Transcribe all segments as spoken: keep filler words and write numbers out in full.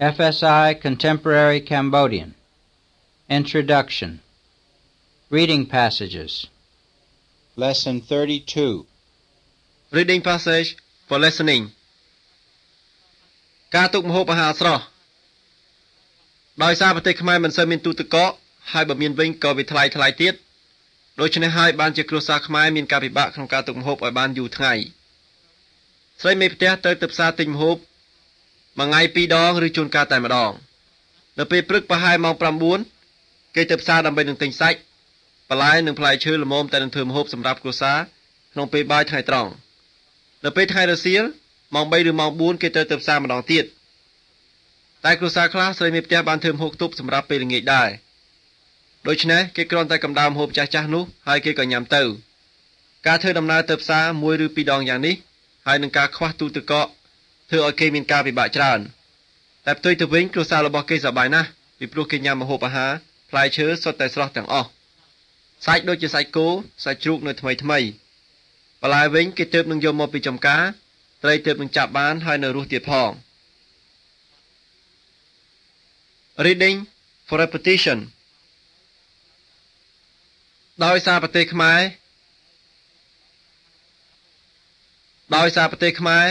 F S I Contemporary Cambodian Introduction Reading Passages Lesson thirty-two Reading passage for listening ការទុកម្ហូបអាហារស្រស់ដោយសារប្រទេសខ្មែរមិនសូវមានទូទឹកកកហើយបើមានវិញក៏វាថ្លៃថ្លៃទៀតដូច្នេះហើយបានជាគ្រួសារខ្មែរមានការពិបាកក្នុងការទុកម្ហូបឲ្យបានយូរថ្ងៃស្រីមេផ្ទះត្រូវទៅផ្សារទិញម្ហូបមួយថ្ងៃពីរដងឬជួនកាលតែម្ដងនៅពេលព្រឹកប្រហែលម៉ោង9គេទៅផ្សារដើម្បីនឹងទិញសាច់បន្លែនិងផ្លែឈើល្មមតែនឹងធ្វើម្ហូបសម្រាប់គ្រួសារក្នុងពេលបាយថ្ងៃត្រង់នៅពេលថ្ងៃរសៀលម៉ោង3ឬម៉ោង4គេត្រូវទៅផ្សារម្ដងទៀតតែគ្រួសារខ្លះស្រីមេផ្ទះបានធ្វើម្ហូបទុកសម្រាប់ពេលល្ងាចដែរដូច្នេះគេគ្រាន់តែកម្ដៅម្ហូបចាស់ចាស់នោះហើយគេក៏ញ៉ាំទៅការធ្វើដំណើរទៅផ្សារមួយឬពីរដងយ៉ាងនេះហើយនឹងការខ្វះទូទឹកកកធ្វើឲ្យគេមានការពិបាកច្រើនតែផ្ទុយទៅវិញគ្រួសាររបស់គេសប្បាយណាស់ពីព្រោះគេញ៉ាំម្ហូបអាហារផ្លែឈើសុទ្ធតែស្រស់ទាំងអស់សាច់ដូចជាសាច់គោសាច់ជ្រូកនៅថ្មីថ្មីបន្លែវិញគេទើបនឹងយកមកពីចំការត្រីទើបនឹងចាប់បានហើយនៅរស់ទៀតផង Reading for repetition ដោយសារប្រទេសខ្មែរដោយសារប្រទេសខ្មែរ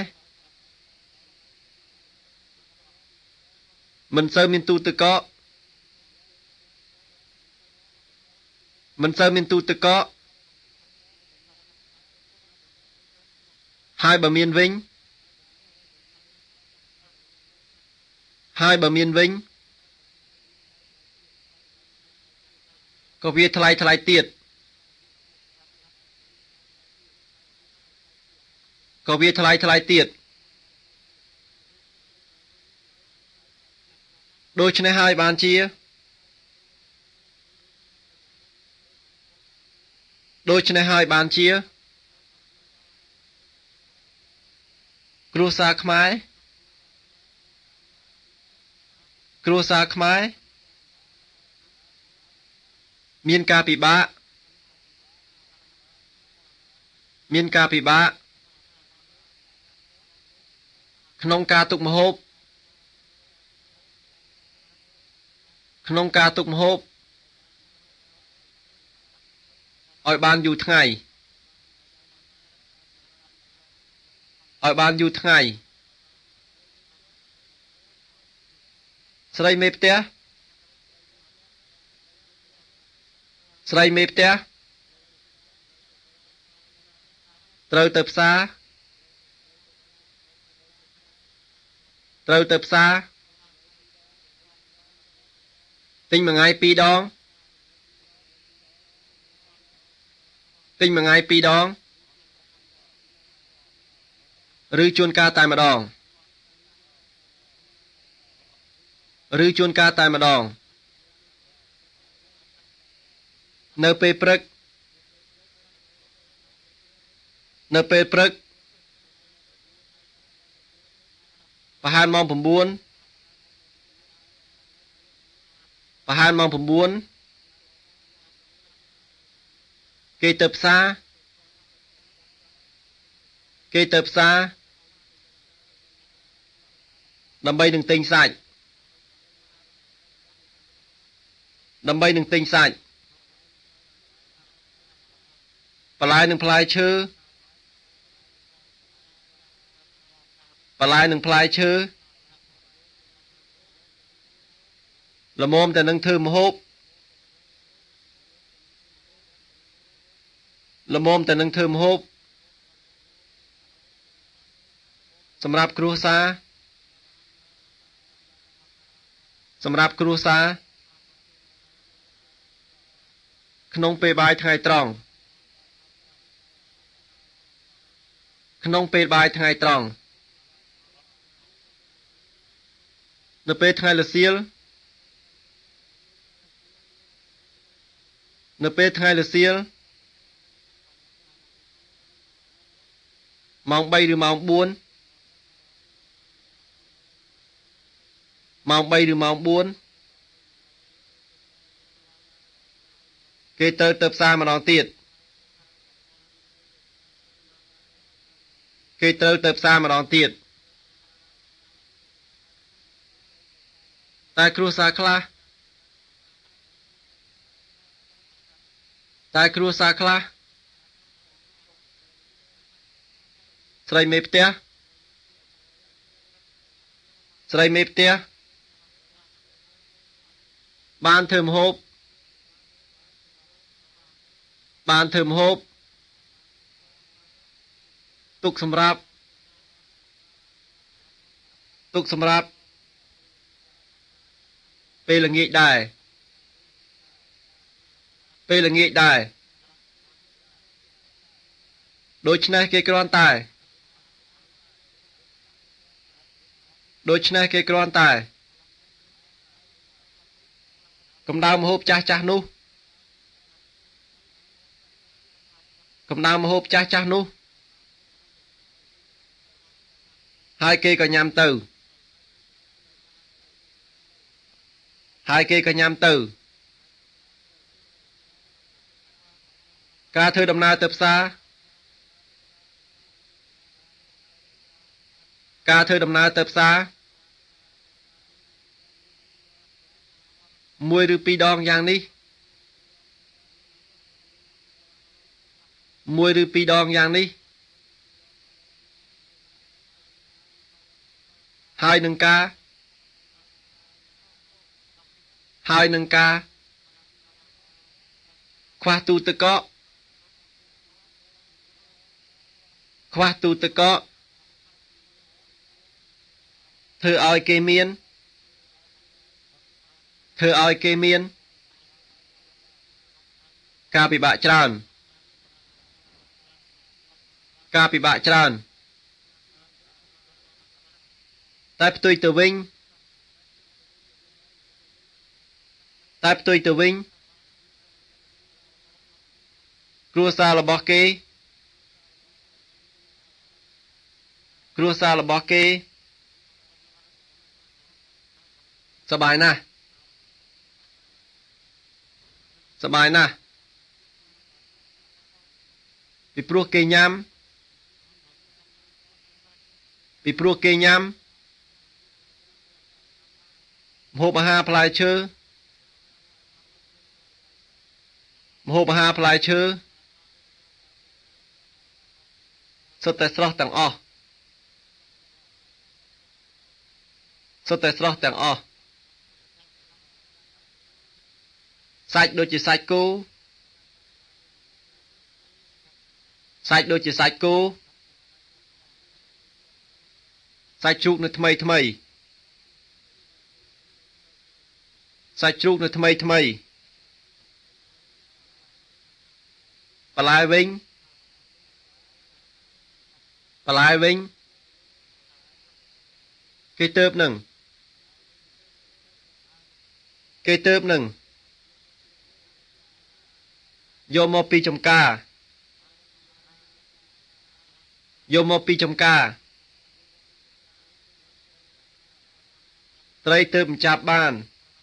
មិនសូវមានទូទឹកកកមិនសូវមានទូទឹកកកហើយបើមានវិញហើយបើមានវិញក៏វាថ្លៃថ្លៃទៀតក៏វាថ្លៃថ្លៃទៀតដូច្នេះហើយបានជាដូច្នេះហើយបានជាគ្រួសារខ្មែរគ្រួសារខ្មែរមានការពិបាកមានការពិបាកក្នុងការទុកម្ហូបក្នុងការទុកម្ហូបឲ្យបានយូរថ្ងៃឲ្យបានយូរថ្ងៃស្រីមេផ្ទះស្រីមេផ្ទះត្រូវទៅផ្សារត្រូវទៅផ្សារទិញមួយថ្ងៃពីរដងទិញមួយថ្ងៃពីរដងឬជួនកាលតែម្ដងឬជួនកាលតែម្ដងនៅពេលព្រឹកនៅពេលព្រឹកប្រហែលម៉ោង9ប្រហែលម៉ោង9គេទៅផ្សារគេទៅផ្សារដើម្បីនឹងទិញសាច់ដើម្បីនឹងទិញសាច់បន្លែនិងផ្លែឈើបន្លែនិងផ្លែឈើល្មមតែនឹងធ្វើម្ហូបល្មមតែនឹងធ្វើម្ហូបសម្រាប់គ្រួសារសម្រាប់គ្រួសារក្នុងពេលបាយថ្ងៃត្រង់ក្នុងពេលបាយថ្ងៃត្រង់នៅពេលថ្ងៃរសៀលនៅពេលថ្ងៃរសៀលម៉ោង3ឬម៉ោង4ម៉ោង3ឬម៉ោង4គេទៅទៅផ្សារម្ដងទៀតគេត្រូវទៅផ្សារម្ដងទៀតតែគ្រួសារខ្លះតែគ្រួសារខ្លះស្រីមេផ្ទះស្រីមេផ្ទះបានធ្វើម្ហូបបានធ្វើម្ហូបទុកសម្រាប់ទុកសម្រាប់ពេលល្ងាចដែរពេលល្ងាចដែរដូច្នេះគេគ្រាន់តែដូច្នេះគេគ្រាន់តែកម្ដៅម្ហូបចាស់ចាស់នោះកម្ដៅម្ហូបចាស់ចាស់នោះហើយគេក៏ញ៉ាំទៅហើយគេក៏ញ៉ាំទៅការធ្វើដំណើរទៅផ្សារការធ្វើដំណើរទៅផ្សារមួយឬពីរដងយ៉ាងនេះមួយឬពីរដងយ៉ាងនេះហើយនឹងការហើយនឹងការខ្វះទូទឹកកកខ្វះទូទឹកកកធ្វើឲ្យគេមានធ្វើឲ្យគេមានការពិបាកច្រើនការពិបាកច្រើនតែផ្ទុយទៅវិញតែផ្ទុយទៅវិញគ្រួសាររបស់គេគ្រួសាររបស់គេសប្បាយណាស់សប្បាយណាស់ពីព្រោះគេញ៉ាំពីព្រោះគេញ៉ាំម្ហូបអាហារផ្លែឈើម្ហូបអាហារផ្លែឈើសុទ្ធតែស្រស់ទាំងអស់សុទ្ធតែស្រស់ទាំងអស់សាច់ដូចជាសាច់គោសាច់ដូចជាសាច់គោសាច់ជ្រូកនៅថ្មីថ្មីសាច់ជ្រូកនៅថ្មីថ្មីបន្លែវិញបន្លែវិញគេទៅនឹងគេទៅនឹងយកមកពីចំការយកមកពីចំការត្រីទៅមិនចាប់បាន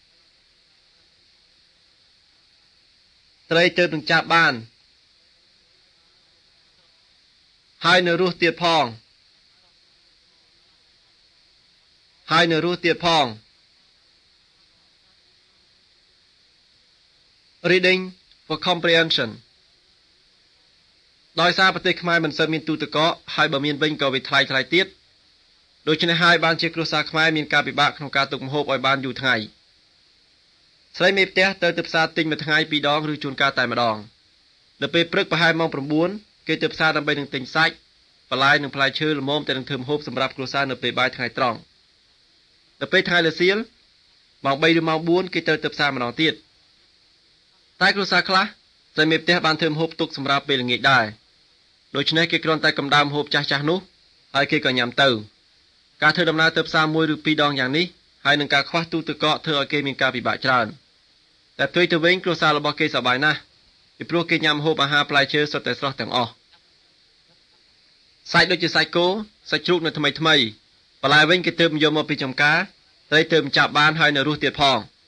ត្រីទៅនឹងចាប់បានហើយនៅរស់ទៀតផងហើយនៅរស់ទៀតផង Reading for comprehension ដោយសារប្រទេសខ្មែរមិនសូវមានទូទឹកកកហើយបើមានវិញក៏វាថ្លៃថ្លៃទៀតដូច្នេះហើយបានជាគ្រួសារខ្មែរមានការពិបាកក្នុងការទុកម្ហូបឲ្យបានយូរថ្ងៃស្រីមេផ្ទះទៅទៅផ្សារទិញមួយថ្ងៃពីរដងឬជួនកាលតែម្ដងនៅពេលព្រឹកប្រហែលម៉ោង៩គេទៅផ្សារដើម្បីនឹងទិញសាច់បន្លែនិងផ្លែឈើល្មមតែនឹងធ្វើម្ហូបសម្រាប់គ្រួសារនៅពេលបាយថ្ងៃត្រង់នៅពេលថ្ងៃល្ងាចម៉ោងបីឬម៉ោងបួនគេទៅទៅផ្សារម្ដងទៀតតែគ្រួសារខ្លះស្រីមេផ្ទះបានធ្វើម្ហូបទុកសម្រាប់ពេលល្ងាចដែរដូច្នេះគេគ្រាន់តែកម្ដៅម្ហូបចាស់ចាស់នោះហើយគេក៏ញ៉ាំទៅការធ្វើដំណើរទៅផ្សារមួយឬពីរដងយ៉ាងនេះហើយនឹងការខ្វះទូទឹកកកធ្វើឲ្យគេមានការពិបាកច្រើនតែផ្ទុយទៅវិញគ្រួសាររបស់គេសប្បាយណាស់ពីព្រោះគេញ៉ាំម្ហូបអាហារផ្លែឈើសុទ្ធតែស្រស់ទាំងអស់សាច់ដូចជាសាច់គោសាច់ជ្រូកនៅថ្មីថ្មីបន្លែវិញគេទើបយកមកពីចំការត្រីទើបចាប់បានហើយនៅរស់ទៀតផង